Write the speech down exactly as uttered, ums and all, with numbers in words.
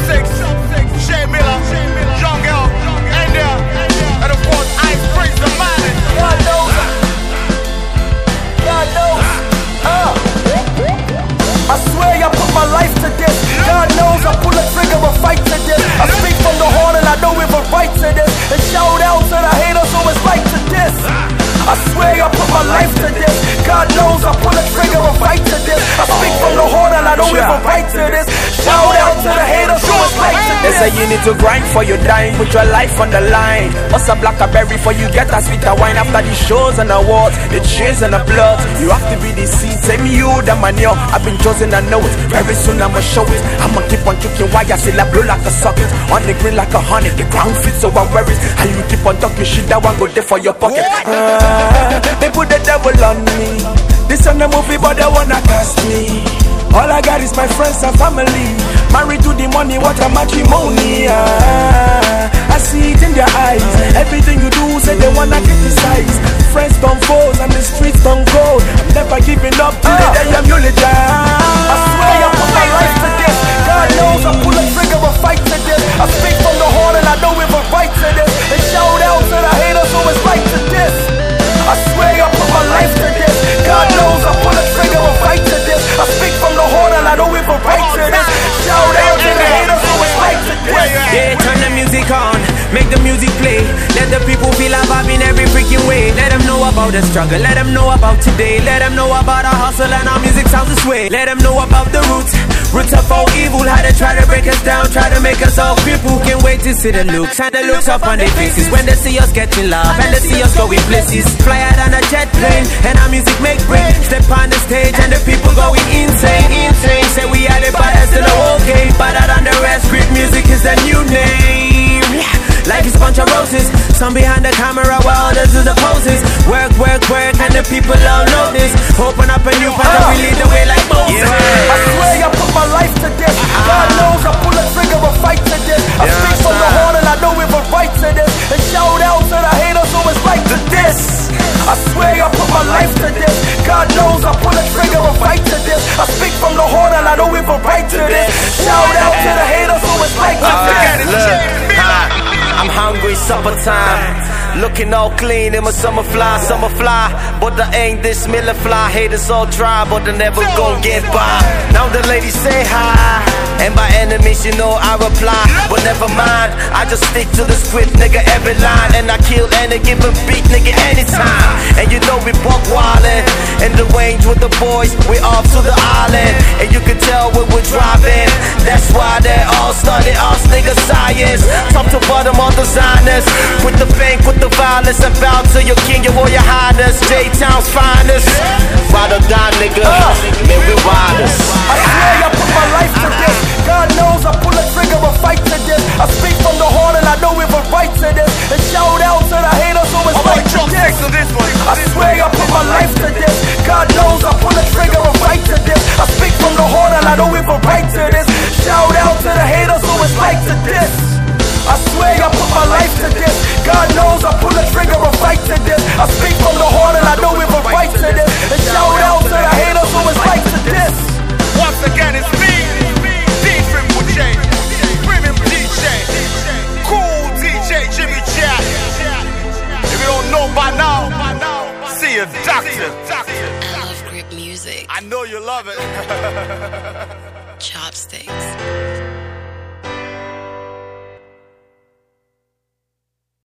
Chopsticks, Shay Miller, Young Girl, India, and of course Ice Prince the man. God knows, God knows, uh. I swear I put my life to this. God knows I pull a trigger and fight to this. I speak from the heart and I know we have a right to this. And shout out to the haters who is right to this. I swear I put my life to this. God knows I pull a trigger and fight to this. I speak from the heart and I know we have a right to this. Shout out to the haters who is right to this. They say you need to grind for your dime, put your life on the line. What's a blackberry for you get a sweeter wine after the shows and awards, the cheers and the blood. You have to be the seed, tell me you the manure. I've been chosen, I know it. Very soon I'ma show it. I'ma keep on cooking wire, still I blow like a socket. On the grill like a honey, the ground fits so I wear it. And you keep on talking shit, that one go there for your pocket. Uh, they put the devil on me. This on the movie, but they wanna cast me. All I got is my friends and family. Married to the money, what a matrimony. Ah, I see it in their eyes. Everything you do, say they wanna criticize. Friends don't foes and the streets don't go. I'm never giving up till uh, the day I'm eulogized. I swear I put my life to this. God knows I pull a trigger and fight to this. I speak from the heart and I know we have a right to this. And shout out to the haters who is right to this. I swear I put my life to this. God knows I pull a trigger and fight to this. I speak from the heart and I know we have a right to this. Shout out to the haters who is right to this. Yeah, turn the music on, make the music play. Let the people feel a vibe in every freaking way. Let them know about the struggle, let them know about today. Let them know about our hustle and our music sounds this way. Let them know about the roots, roots of all evil. How they try to break us down, try to make us all crippled. Can't wait to see the looks, and the looks up on their faces. When they see us getting love, and they see us going places. Fly out on a jet plane, and our music make break. Step on the stage, and the people going insane, insane. Say we are the baddest in the whole game, better than the rest. Great music is the new name. Life is a bunch of roses, some behind the camera while others do the poses. Work, work, work, and the people all know this. Open up a new path and we lead the way like Moses. Yeah. I swear I put my life to this. God knows I pull a trigger and fight to this. I yeah, speak from the heart and I know we have a right to this. And shout out to the haters who is right to this. I swear I put my life to this. God knows I pull a trigger and fight to this. I speak from the heart and I know we have a right to this. Shout out to the haters who is right to this. Look, I'm hungry, supper time. Looking all clean in my summer fly, summer fly. But I ain't this Miller fly. Haters all try, but they never gon' get by. Now the ladies say hi, and by enemies you know I reply. But never mind, I just stick to the script, nigga, every line. And I kill any given beat, nigga, anytime. And you know we buck wildin', in the range with the boys, we off to the island. And you can tell when we're driving, that's why they all study us, nigga, science. Top to bottom, all designers. With the bank, with the violence, and bow to your king, your royal highness. J-Town's finest. Ride or die, nigga, uh, man, we riders. I swear I put my life to this. God knows I pull a trigger and fight to this. I speak from the heart and I know we have a right to this. And shout out to the haters who is right to this. I swear I put my life to this. God knows I pull a trigger and fight to this. I speak from the heart and I know we have a right to this. Shout out to the haters who is right to this. I swear I put my life to this. God knows I pull a trigger and fight to this. I speak from the heart and I know we have a right to this. And shout out to the haters who is right to this. Once again, it's me, D-Film with J, Premium D J, Cool D J Jimmy Jack. If you don't know by now, see a doctor. I love great music. I know you love it. Chopsticks.